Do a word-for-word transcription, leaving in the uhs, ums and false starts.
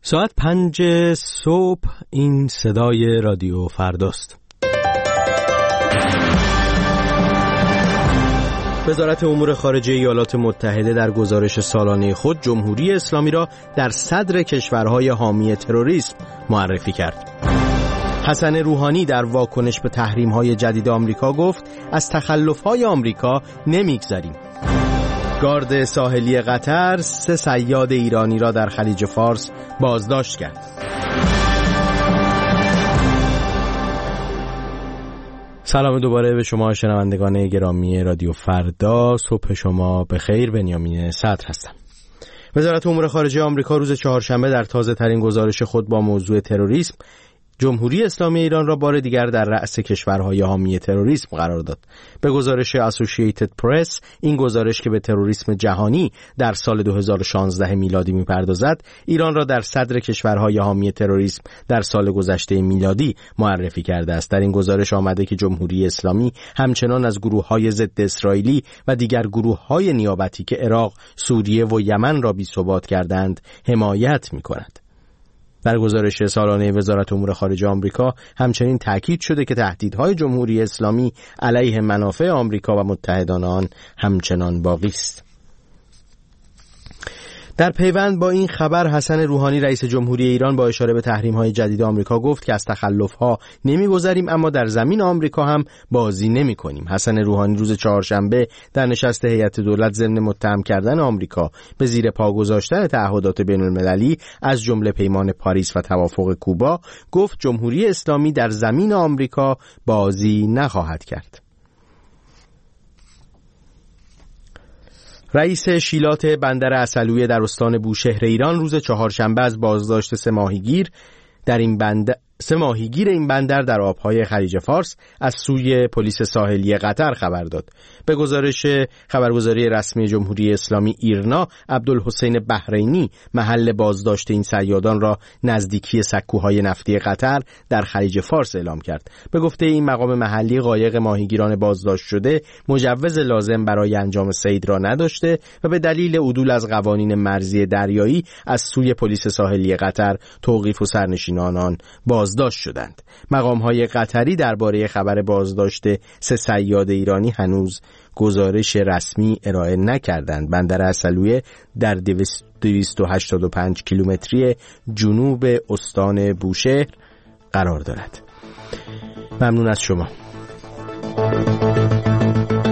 ساعت پنج صبح این صدای رادیو فرداست. وزارت امور خارجه ایالات متحده در گزارش سالانه خود جمهوری اسلامی را در صدر کشورهای حامی تروریسم معرفی کرد. حسن روحانی در واکنش به تحریم‌های جدید آمریکا گفت از تخلف‌های آمریکا نمیگذریم. گارد ساحلی قطر سه صیاد ایرانی را در خلیج فارس بازداشت کرد. سلام دوباره به شما شنوندگان گرامی رادیو فردا. صبح شما بخیر. بنیامین صدر هستم. وزارت امور خارجه آمریکا روز چهارشنبه در تازه ترین گزارش خود با موضوع تروریسم جمهوری اسلامی ایران را بار دیگر در رأس کشورهای حامی تروریسم قرار داد. به گزارش اسوسییتد پرس، این گزارش که به تروریسم جهانی در سال دو هزار و شانزده میلادی می‌پردازد، ایران را در صدر کشورهای حامی تروریسم در سال گذشته میلادی معرفی کرده است. در این گزارش آمده که جمهوری اسلامی همچنان از گروه‌های ضد اسرائیلی و دیگر گروه‌های نیابتی که عراق، سوریه و یمن را بی‌ثبات کردند حمایت می‌کند. در گزارش سالانه وزارت امور خارجه آمریکا همچنین تاکید شده که تهدیدهای جمهوری اسلامی علیه منافع آمریکا و متحدان آن همچنان باقی است. در پیوند با این خبر حسن روحانی رئیس جمهوری ایران با اشاره به تحریم‌های جدید آمریکا گفت که از تخلف‌ها نمی‌گذریم اما در زمین آمریکا هم بازی نمی‌کنیم. حسن روحانی روز چهارشنبه در نشست هیئت دولت ضمن متهم کردن آمریکا به زیر پا گذاشتن تعهدات بین‌المللی از جمله پیمان پاریس و توافق کوبا گفت جمهوری اسلامی در زمین آمریکا بازی نخواهد کرد. رئیس شیلات بندر عسلویه در استان بوشهر ایران روز چهارشنبه از بازداشت سه ماهیگیر در این بندر سه ماهیگیر این بندر در آبهای خلیج فارس از سوی پلیس ساحلی قطر خبر داد. به گزارش خبرگزاری رسمی جمهوری اسلامی ایرنا، عبدالحسین بحرینی محل بازداشت این صیادان را نزدیکی سکوهای نفتی قطر در خلیج فارس اعلام کرد. به گفته این مقام محلی، قایق ماهیگیران بازداشت شده مجوز لازم برای انجام صید را نداشته و به دلیل عدول از قوانین مرزی دریایی از سوی پلیس ساحلی قطر توقیف و سرنشینان آن بازداشت شدند. مقام‌های قطری درباره خبر بازداشت سه صیاد ایرانی هنوز گزارش رسمی ارائه نکردند. بندر عسلویه در دویست و هشتاد و پنج کیلومتری جنوب استان بوشهر قرار دارد. ممنون از شما.